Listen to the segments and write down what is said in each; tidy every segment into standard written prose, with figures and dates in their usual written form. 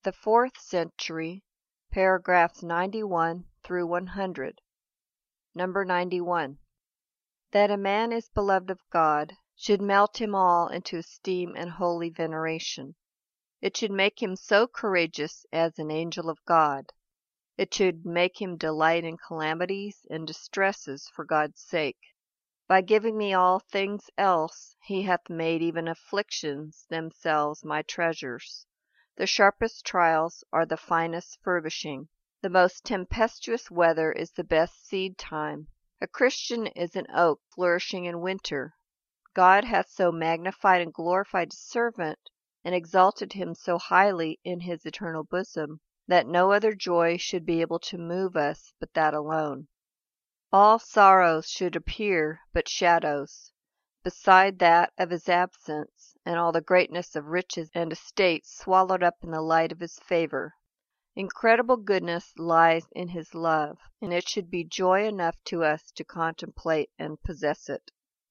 The 4th century, paragraphs 91 through 100. Number 91. That a man is beloved of God should melt him all into esteem and holy veneration. It should make him so courageous as an angel of God. It should make him delight in calamities and distresses for God's sake. By giving me all things else, he hath made even afflictions themselves my treasures. The sharpest trials are the finest furbishing. The most tempestuous weather is the best seed time. A Christian is an oak flourishing in winter. God hath so magnified and glorified his servant, and exalted him so highly in his eternal bosom, that no other joy should be able to move us but that alone. All sorrows should appear but shadows, beside that of his absence, and all the greatness of riches and estates swallowed up in the light of his favor. Incredible goodness lies in his love, and it should be joy enough to us to contemplate and possess it.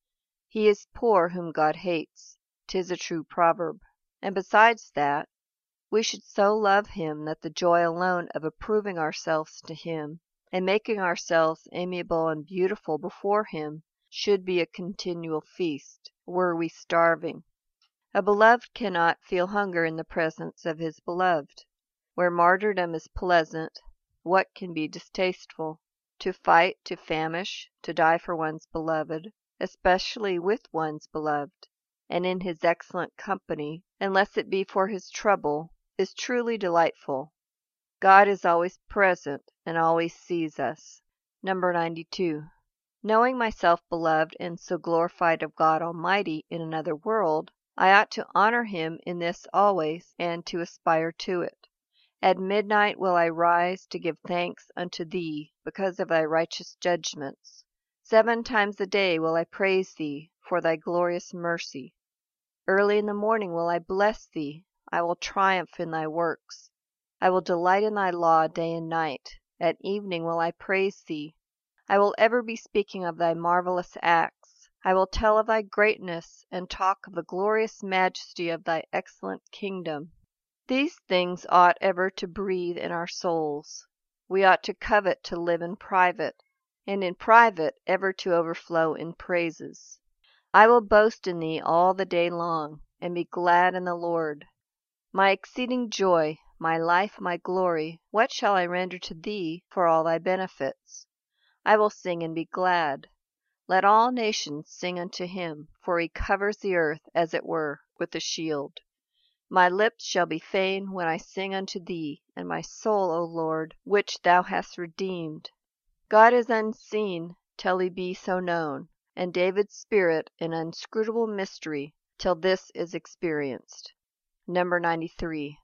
He is poor whom God hates, 'tis a true proverb, and besides that, we should so love him that the joy alone of approving ourselves to him, and making ourselves amiable and beautiful before him, should be a continual feast, were we starving. A beloved cannot feel hunger in the presence of his beloved. Where martyrdom is pleasant, what can be distasteful? To fight, to famish, to die for one's beloved, especially with one's beloved, and in his excellent company, unless it be for his trouble, is truly delightful. God is always present and always sees us. Number 92. Knowing myself beloved and so glorified of God Almighty in another world, I ought to honor him in this always, and to aspire to it. At midnight will I rise to give thanks unto thee, because of thy righteous judgments. 7 times a day will I praise thee for thy glorious mercy. Early in the morning will I bless thee. I will triumph in thy works. I will delight in thy law day and night. At evening will I praise thee. I will ever be speaking of thy marvelous acts. I will tell of thy greatness, and talk of the glorious majesty of thy excellent kingdom. These things ought ever to breathe in our souls. We ought to covet to live in private, and in private ever to overflow in praises. I will boast in thee all the day long, and be glad in the Lord. My exceeding joy, my life, my glory, what shall I render to thee for all thy benefits? I will sing and be glad. Let all nations sing unto him, for he covers the earth, as it were, with a shield. My lips shall be fain when I sing unto thee, and my soul, O Lord, which thou hast redeemed. God is unseen till he be so known, and David's spirit an inscrutable mystery till this is experienced. Number 93.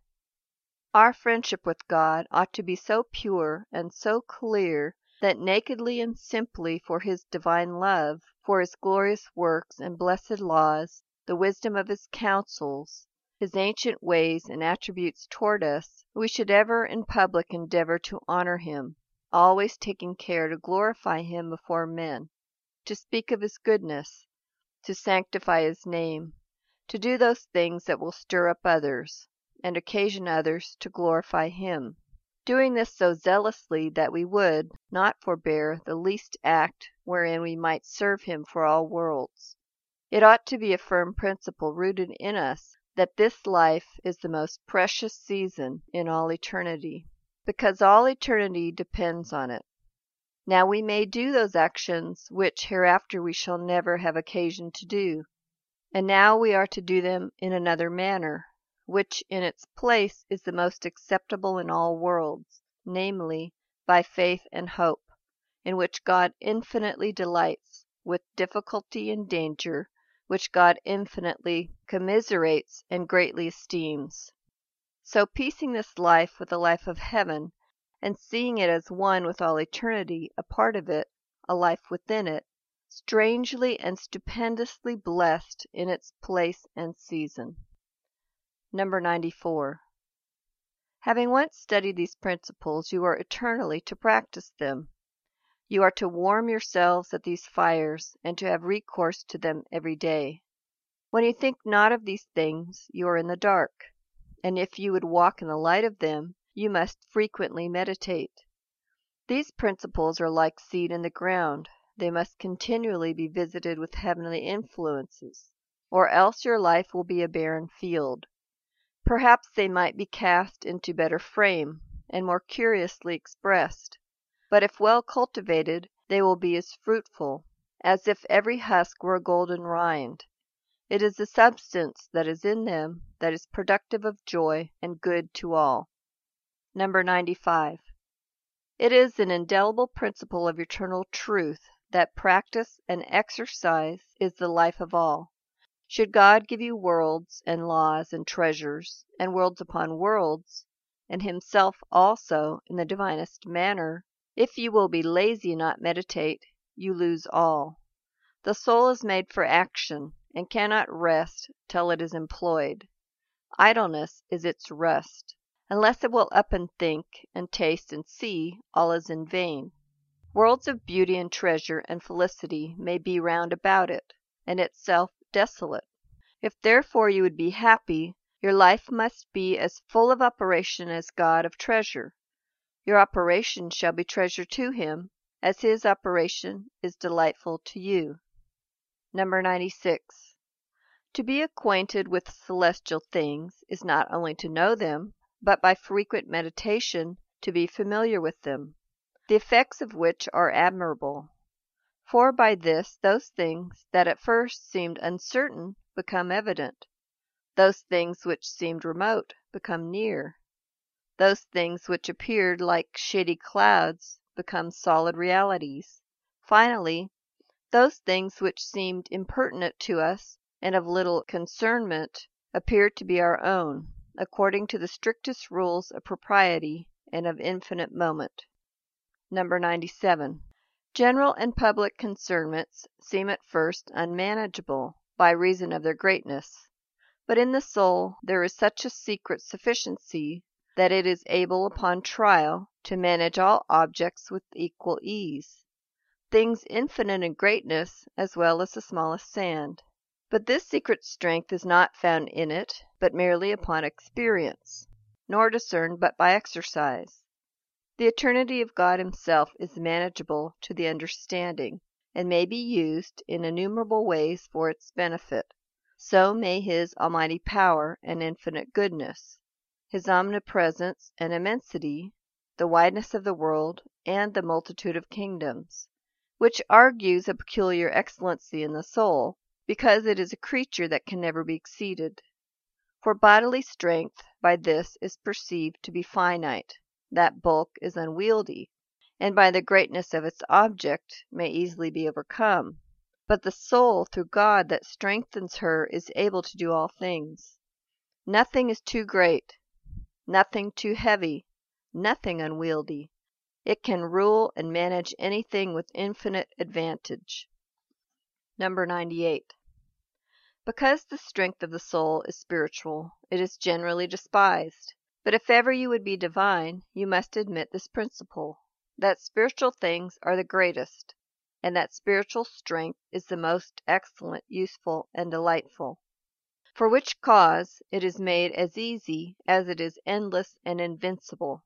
Our friendship with God ought to be so pure and so clear that nakedly and simply for his divine love, for his glorious works and blessed laws, the wisdom of his counsels, his ancient ways and attributes toward us, we should ever in public endeavor to honor him, always taking care to glorify him before men, to speak of his goodness, to sanctify his name, to do those things that will stir up others, and occasion others to glorify him, doing this so zealously that we would not forbear the least act wherein we might serve him for all worlds. It ought to be a firm principle rooted in us that this life is the most precious season in all eternity, because all eternity depends on it. Now we may do those actions which hereafter we shall never have occasion to do, and now we are to do them in another manner, which in its place is the most acceptable in all worlds, namely, by faith and hope, in which God infinitely delights, with difficulty and danger, which God infinitely commiserates and greatly esteems. So piecing this life with the life of heaven, and seeing it as one with all eternity, a part of it, a life within it, strangely and stupendously blessed in its place and season. Number 94. Having once studied these principles, you are eternally to practice them. You are to warm yourselves at these fires, and to have recourse to them every day. When you think not of these things, you are in the dark. and if you would walk in the light of them, you must frequently meditate. These principles are like seed in the ground. They must continually be visited with heavenly influences, or else your life will be a barren field. Perhaps they might be cast into better frame, and more curiously expressed, but if well cultivated, they will be as fruitful as if every husk were a golden rind. It is the substance that is in them that is productive of joy and good to all. Number 95. It is an indelible principle of eternal truth that practice and exercise is the life of all. Should God give you worlds and laws and treasures, and worlds upon worlds, and himself also in the divinest manner, if you will be lazy and not meditate, you lose all. The soul is made for action, and cannot rest till it is employed. Idleness is its rust. Unless it will up and think, and taste and see, all is in vain. Worlds of beauty and treasure and felicity may be round about it, and itself desolate. If therefore you would be happy, your life must be as full of operation as God of treasure. Your operation shall be treasure to him, as his operation is delightful to you. Number 96. To be acquainted with celestial things is not only to know them, but by frequent meditation to be familiar with them, the effects of which are admirable. For by this those things that at first seemed uncertain become evident, those things which seemed remote become near, those things which appeared like shady clouds become solid realities. Finally, those things which seemed impertinent to us and of little concernment appear to be our own, according to the strictest rules of propriety and of infinite moment. Number 97. General and public concernments seem at first unmanageable by reason of their greatness, but in the soul there is such a secret sufficiency that it is able upon trial to manage all objects with equal ease, things infinite in greatness as well as the smallest sand. But this secret strength is not found in it, but merely upon experience, nor discerned but by exercise. The eternity of God himself is manageable to the understanding, and may be used in innumerable ways for its benefit. So may his almighty power and infinite goodness, his omnipresence and immensity, the wideness of the world, and the multitude of kingdoms, which argues a peculiar excellency in the soul, because it is a creature that can never be exceeded. For bodily strength by this is perceived to be finite, that bulk is unwieldy, and by the greatness of its object may easily be overcome. But the soul through God that strengthens her is able to do all things. Nothing is too great, nothing too heavy, nothing unwieldy. It can rule and manage anything with infinite advantage. Number 98. Because the strength of the soul is spiritual, it is generally despised. But if ever you would be divine, you must admit this principle, that spiritual things are the greatest, and that spiritual strength is the most excellent, useful, and delightful. For which cause it is made as easy as it is endless and invincible.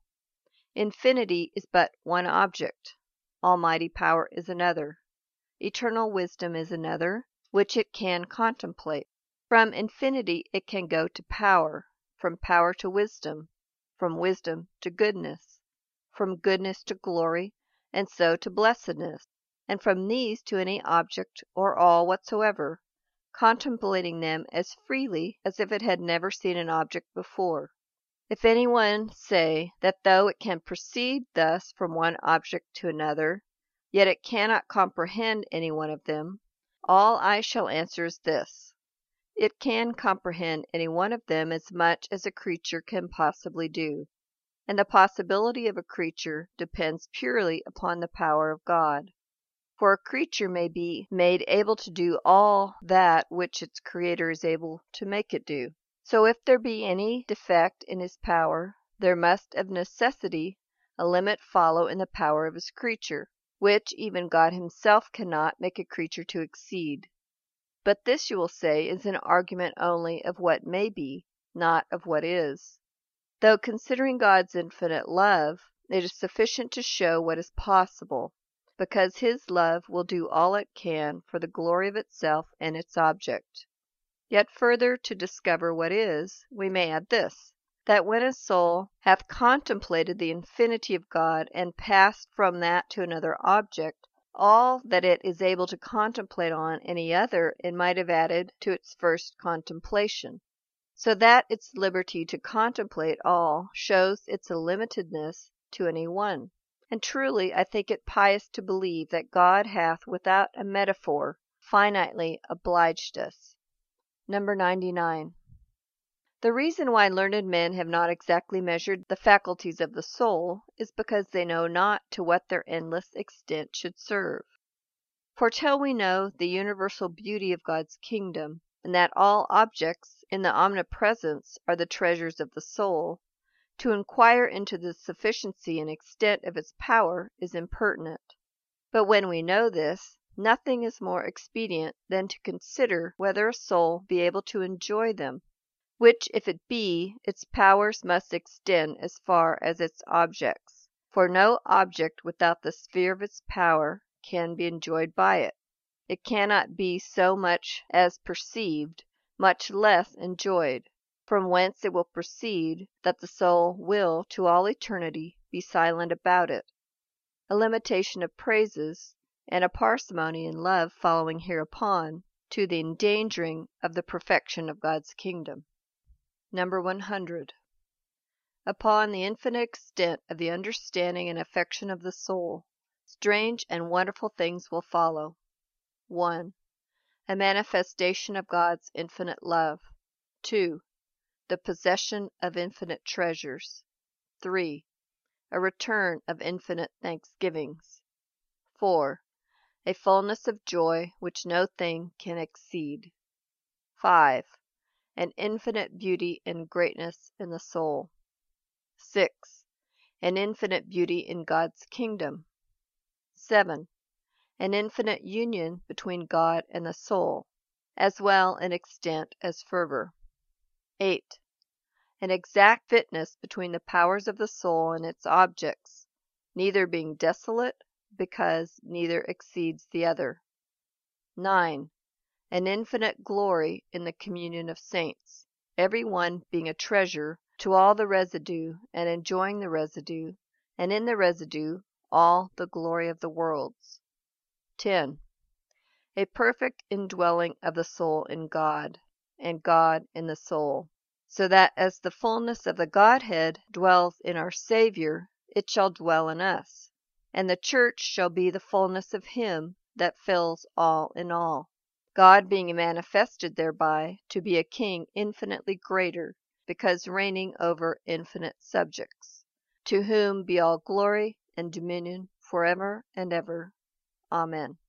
Infinity is but one object, almighty power is another, eternal wisdom is another, which it can contemplate. From infinity it can go to power, from power to wisdom, from wisdom to goodness, from goodness to glory, and so to blessedness, and from these to any object or all whatsoever, contemplating them as freely as if it had never seen an object before. If any one say that though it can proceed thus from one object to another, yet it cannot comprehend any one of them, all I shall answer is this: it can comprehend any one of them as much as a creature can possibly do, and the possibility of a creature depends purely upon the power of God. For a creature may be made able to do all that which its Creator is able to make it do. So if there be any defect in his power, there must of necessity a limit follow in the power of his creature, which even God himself cannot make a creature to exceed. But this, you will say, is an argument only of what may be, not of what is. Though considering God's infinite love, it is sufficient to show what is possible, because his love will do all it can for the glory of itself and its object. Yet further to discover what is, we may add this, that when a soul hath contemplated the infinity of God and passed from that to another object, all that it is able to contemplate on any other it might have added to its first contemplation, so that its liberty to contemplate all shows its illimitedness to any one. And truly I think it pious to believe that God hath without a metaphor finitely obliged us. Number 99. The reason why learned men have not exactly measured the faculties of the soul is because they know not to what their endless extent should serve. For till we know the universal beauty of God's kingdom, and that all objects in the omnipresence are the treasures of the soul, to inquire into the sufficiency and extent of its power is impertinent. But when we know this, nothing is more expedient than to consider whether a soul be able to enjoy them, which if it be, its powers must extend as far as its objects. For no object without the sphere of its power can be enjoyed by it. It cannot be so much as perceived, much less enjoyed, from whence it will proceed that the soul will to all eternity be silent about it. A limitation of praises, and a parsimony in love following hereupon, to the endangering of the perfection of God's kingdom. Number 100. Upon the infinite extent of the understanding and affection of the soul, strange and wonderful things will follow. 1. A manifestation of God's infinite love. 2. The possession of infinite treasures. 3. A return of infinite thanksgivings. 4. A fullness of joy which no thing can exceed. 5. An infinite beauty and greatness in the soul. 6. An infinite beauty in God's kingdom. 7. An infinite union between God and the soul, as well in extent as fervor. 8. An exact fitness between the powers of the soul and its objects, neither being desolate, because neither exceeds the other. 9. An infinite glory in the communion of saints, every one being a treasure to all the residue, and enjoying the residue, and in the residue all the glory of the worlds. 10. A perfect indwelling of the soul in God, and God in the soul, so that as the fullness of the Godhead dwells in our Savior, it shall dwell in us, and the church shall be the fullness of him that fills all in all, God being manifested thereby to be a king infinitely greater, because reigning over infinite subjects, to whom be all glory and dominion forever and ever. Amen.